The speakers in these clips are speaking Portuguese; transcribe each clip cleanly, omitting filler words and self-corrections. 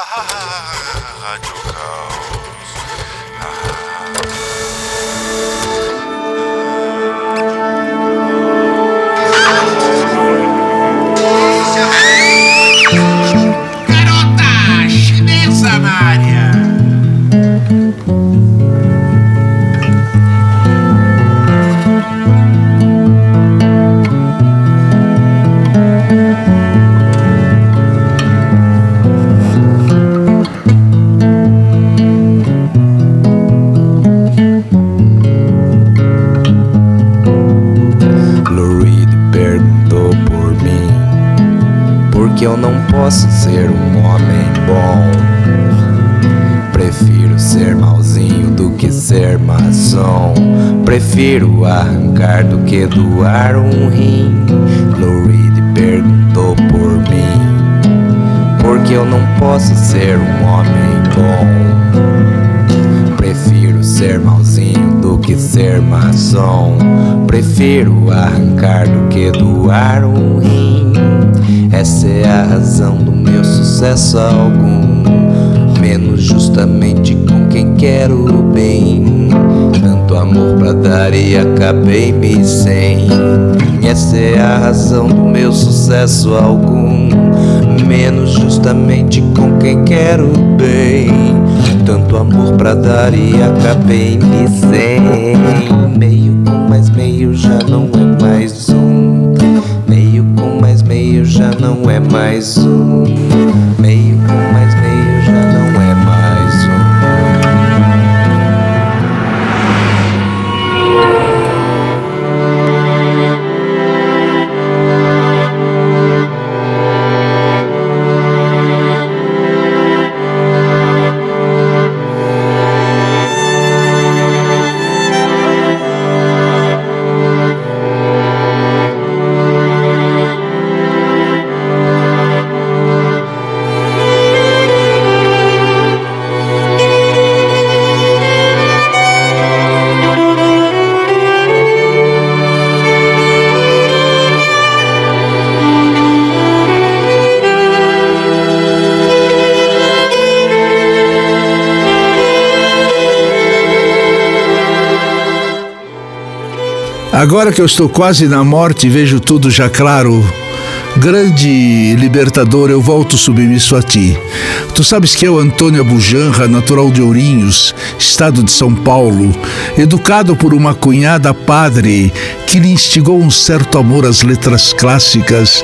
Rádio Caos. Garota chinesa na área. Que eu não posso ser um homem bom. Prefiro ser malzinho do que ser maçom. Prefiro arrancar do que doar um rim. Lou Reed perguntou por mim, porque eu não posso ser um homem bom. Prefiro ser malzinho do que ser maçom. Prefiro arrancar do que doar um rim. Essa é a razão do meu sucesso algum, menos justamente com quem quero bem. Tanto amor pra dar e acabei-me sem. Essa é a razão do meu sucesso algum, menos justamente com quem quero bem. Tanto amor pra dar e acabei-me sem. Meio com mais meio já não é mais um. Meio com mais meio já não é mais um. Meio com mais meio já não é mais um. Agora que eu estou quase na morte e vejo tudo já claro, grande libertador, eu volto submisso a ti. Tu sabes que eu, Antônio Abujanra, natural de Ourinhos, estado de São Paulo, educado por uma cunhada padre que lhe instigou um certo amor às letras clássicas.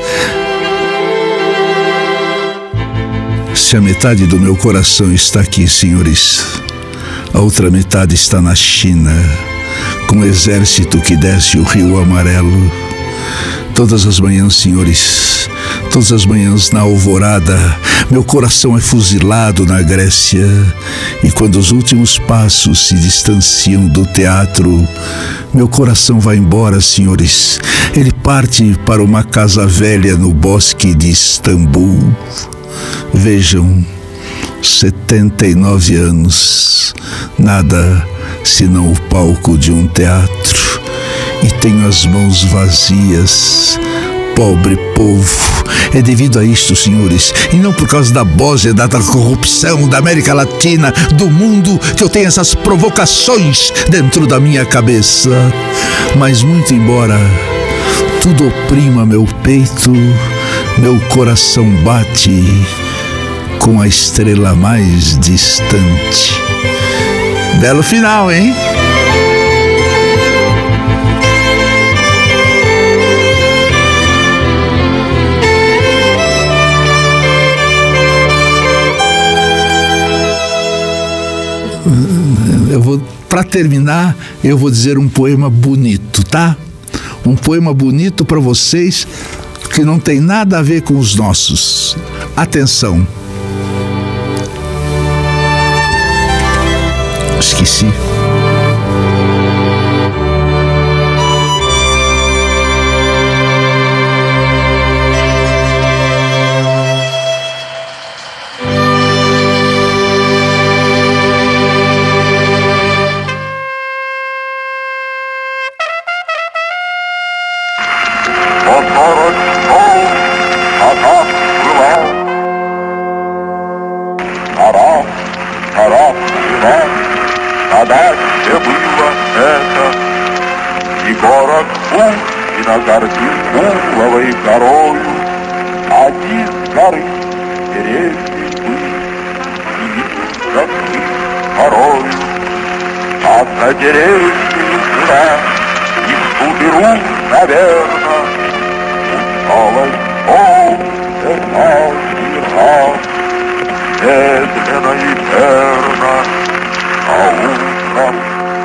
Se a metade do meu coração está aqui, senhores, a outra metade está na China, com o exército que desce o Rio Amarelo. Todas as manhãs, senhores, todas as manhãs na alvorada, meu coração é fuzilado na Grécia. E quando os últimos passos se distanciam do teatro, meu coração vai embora, senhores. Ele parte para uma casa velha no bosque de Istambul. Vejam, 79 anos, nada senão o palco de um teatro, e tenho as mãos vazias. Pobre povo, é devido a isto, senhores, e não por causa da Bósnia, da corrupção, da América Latina, do mundo, que eu tenho essas provocações dentro da minha cabeça. Mas muito embora tudo oprima meu peito, meu coração bate com a estrela mais distante. Belo final, hein? Para terminar, eu vou dizer um poema bonito, tá? Um poema bonito para vocês que não tem nada a ver com os nossos. Atenção. Esqueci. загордиловой горою один горы деревни были, и высоты порою. А на деревне жила, и в ту дыру, наверно, усталость полная мира, медленно и верно, а утром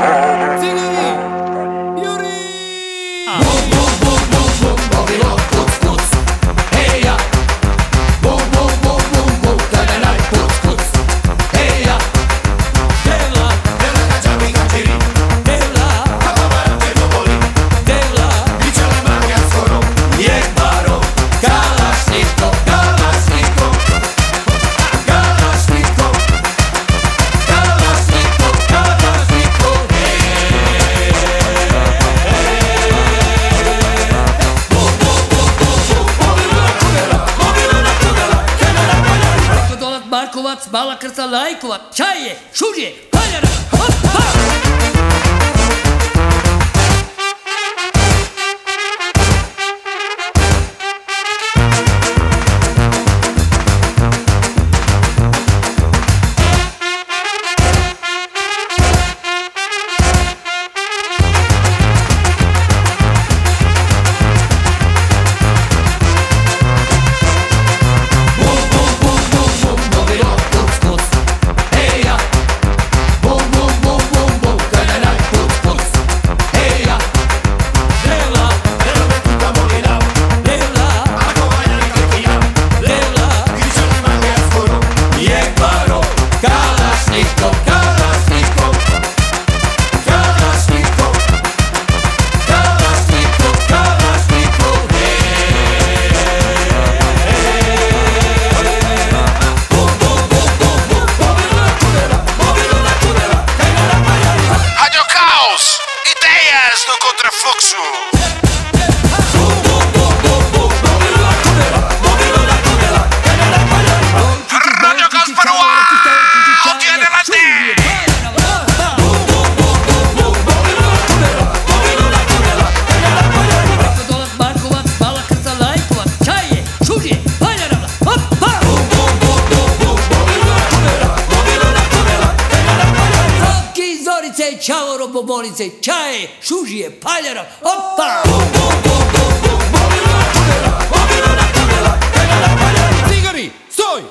Bala krta lajkova, čaje, šuđe, paljara, hop, hop! Čao robobolice, čaje, šužije, paljara, opa! Cigari, stoj!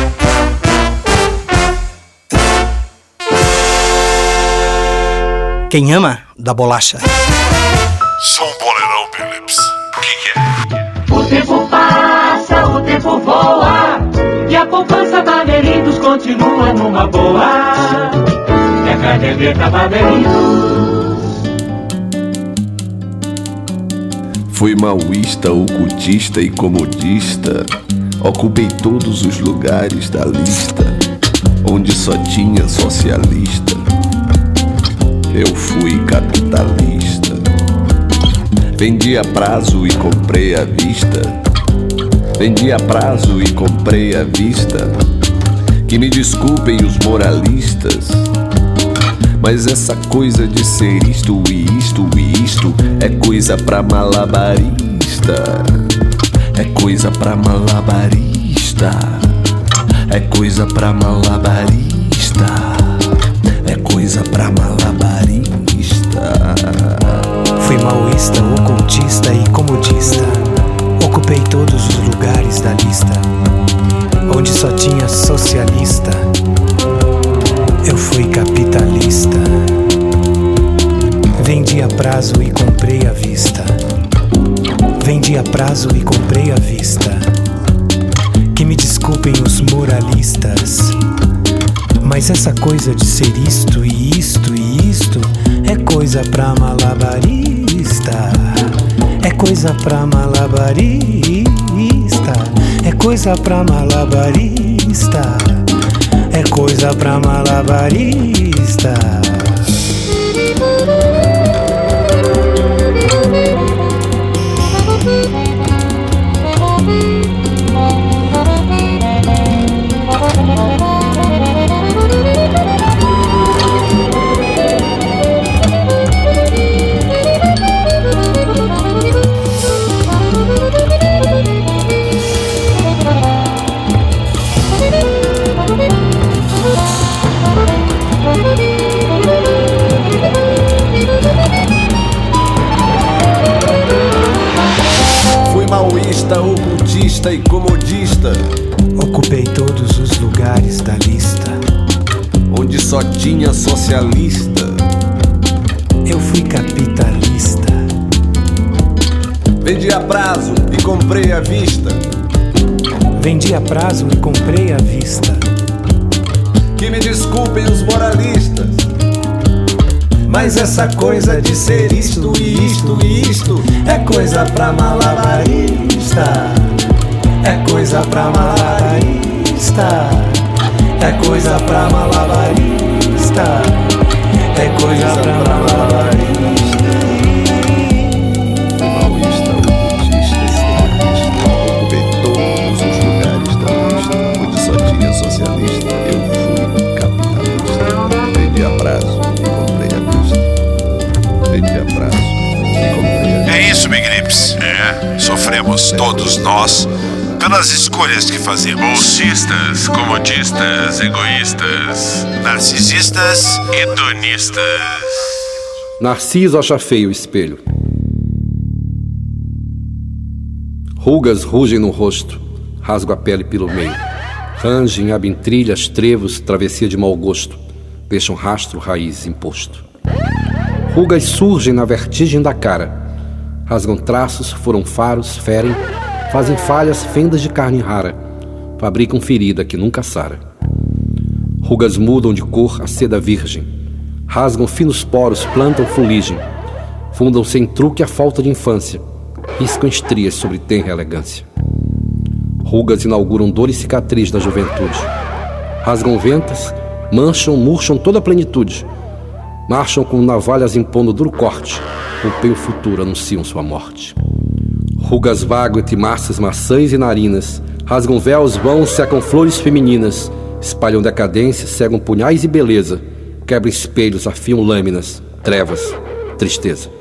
Quem ama, dá bolacha. Sou um boleirão, Philips. O que é? O tempo passa, o tempo voa, e a poupança Bamerindos continua numa boa. É caderneta Bamerindos. Fui maoísta, ocultista e comodista. Ocupei todos os lugares da lista onde só tinha socialista. Eu fui capitalista. Vendi a prazo e comprei à vista. Vendi a prazo e comprei à vista. Que me desculpem os moralistas, mas essa coisa de ser isto e isto e isto é coisa pra malabarista. É coisa pra malabarista. É coisa pra malabarista. É coisa pra malabarista. Fui maoísta, ocultista e comodista. Ocupei todos os lugares da lista onde só tinha socialista. Eu fui capitalista. Vendi a prazo e comprei à vista. Vendi a prazo e comprei à vista. Que me desculpem os moralistas, mas essa coisa de ser isto e isto e isto é coisa pra malabarista. É coisa pra malabarista. É coisa pra malabarista. É coisa pra malabarista. tinha socialista. Eu fui capitalista. Vendi a prazo e comprei à vista. Vendi a prazo e comprei à vista. Que me desculpem os moralistas, mas essa coisa de ser isto e isto e isto é coisa pra malabarista. É coisa pra malabarista. É coisa pra malabarista. É coisa pra malabarista. Maoísta, ocultista, comunista, ocupei todos os lugares da lista. Onde só tinha socialista, eu fui capitalista. Vendi a prazo e comprei à vista. Vendi a prazo e comprei à vista. É isso, Big Lips. Sofremos todos nós pelas escolhas que fazemos. Bolsistas, comodistas, egoístas, narcisistas, hedonistas. Narciso acha feio o espelho. Rugas rugem no rosto, rasgo a pele pelo meio. Rangem, abrem trilhas, trevos, travessia de mau gosto. Deixam rastro, raiz, imposto. Rugas surgem na vertigem da cara. Rasgam traços, foram faros, ferem. Fazem falhas, fendas de carne rara. Fabricam ferida que nunca sara. Rugas mudam de cor a seda virgem. Rasgam finos poros, plantam fuligem. Fundam sem truque a falta de infância. Riscam estrias sobre tenra elegância. Rugas inauguram dor e cicatriz da juventude. Rasgam ventas, mancham, murcham toda a plenitude. Marcham com navalhas impondo duro corte. Golpeiam o futuro, anunciam sua morte. Rugas vagam entre massas, maçãs e narinas. Rasgam véus vãos, secam flores femininas. Espalham decadência, cegam punhais e beleza. Quebram espelhos, afiam lâminas. Trevas, tristeza.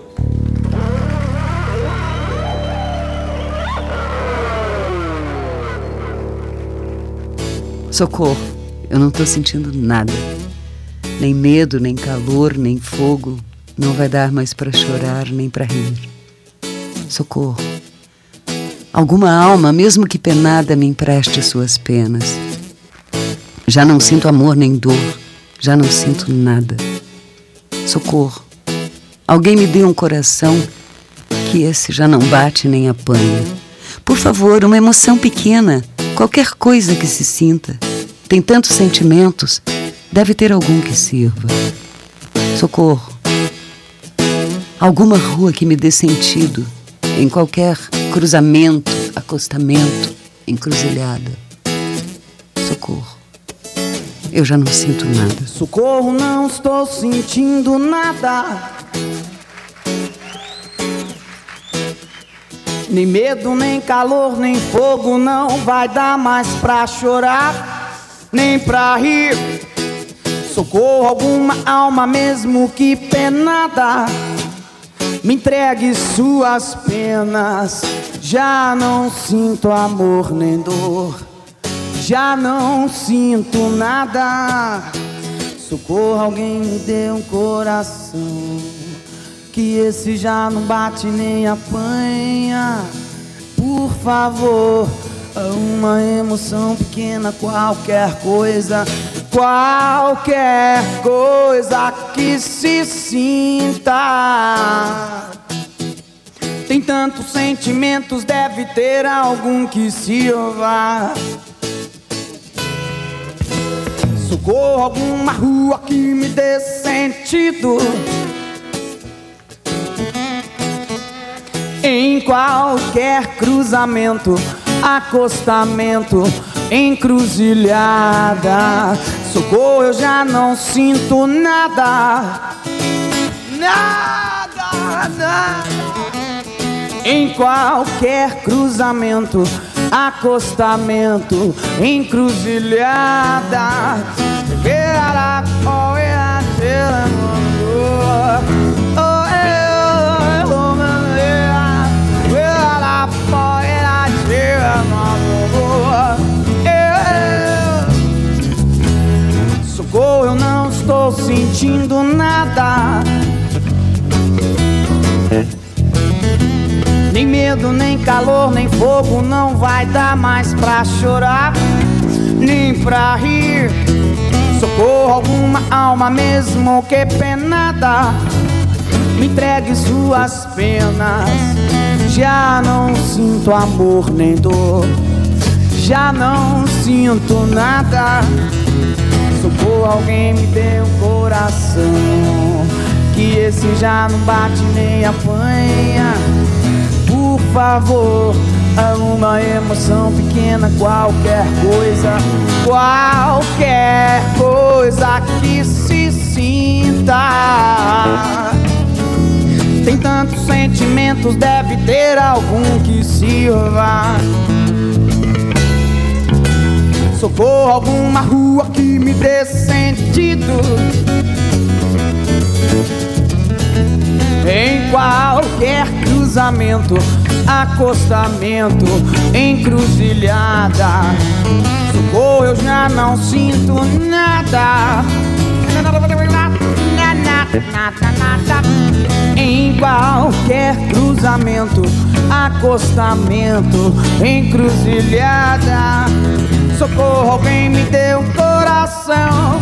Socorro, eu não tô sentindo nada. Nem medo, nem calor, nem fogo. Não vai dar mais pra chorar, nem pra rir. Socorro. Alguma alma, mesmo que penada, me empreste suas penas. Já não sinto amor nem dor, já não sinto nada. Socorro. Alguém me dê um coração, que esse já não bate nem apanha. Por favor, uma emoção pequena, qualquer coisa que se sinta. Tem tantos sentimentos, deve ter algum que sirva. Socorro. Alguma rua que me dê sentido, em qualquer cruzamento, acostamento, encruzilhada. Socorro. Eu já não sinto nada. Socorro, não estou sentindo nada. Nem medo, nem calor, nem fogo. Não vai dar mais pra chorar, nem pra rir. Socorro, alguma alma, mesmo que penada, me entregue suas penas. Já não sinto amor nem dor, já não sinto nada. Socorro, alguém me dê um coração, que esse já não bate nem apanha. Por favor, uma emoção pequena, qualquer coisa que se sinta. Tem tantos sentimentos, deve ter algum que sirva. Socorro, alguma rua que me dê sentido, em qualquer cruzamento, acostamento, encruzilhada. Socorro, eu já não sinto nada, nada, nada. Em qualquer cruzamento, acostamento, encruzilhada. Socorro, eu não estou sentindo nada. Nem medo, nem calor, nem fogo. Não vai dar mais pra chorar, nem pra rir. Socorro, alguma alma mesmo que penada, me entregue suas penas. Já não sinto amor nem dor, já não sinto nada. Socorro, alguém me dê um coração, que esse já não bate nem apanha. Por favor, uma emoção pequena, qualquer coisa que se sinta. Tem tantos sentimentos, deve ter algum que sirva. Socorro, alguma rua que me dê sentido. Em qualquer cruzamento, acostamento, encruzilhada. Socorro, eu já não sinto nada. Em qualquer cruzamento, acostamento, encruzilhada. Socorro, alguém me dê um coração.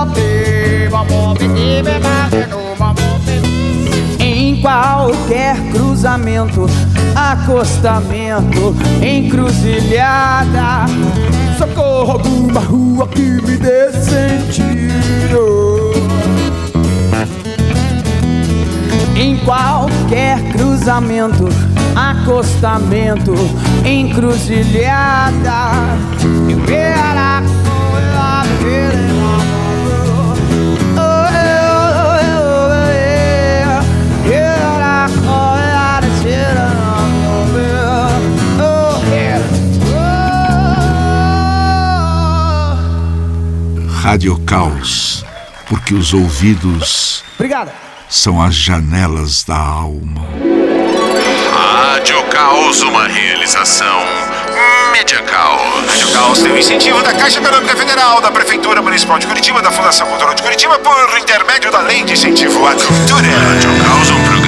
Em qualquer cruzamento, acostamento, encruzilhada. Socorro, alguma rua que me dê sentido. Em qualquer cruzamento, acostamento, encruzilhada. Rádio Caos, porque os ouvidos são as janelas da alma. Rádio Caos, uma realização Mídia Caos. Rádio Caos tem o incentivo da Caixa Econômica Federal, da Prefeitura Municipal de Curitiba, da Fundação Cultural de Curitiba, por intermédio da Lei de Incentivo à Cultura. Rádio Caos, um programa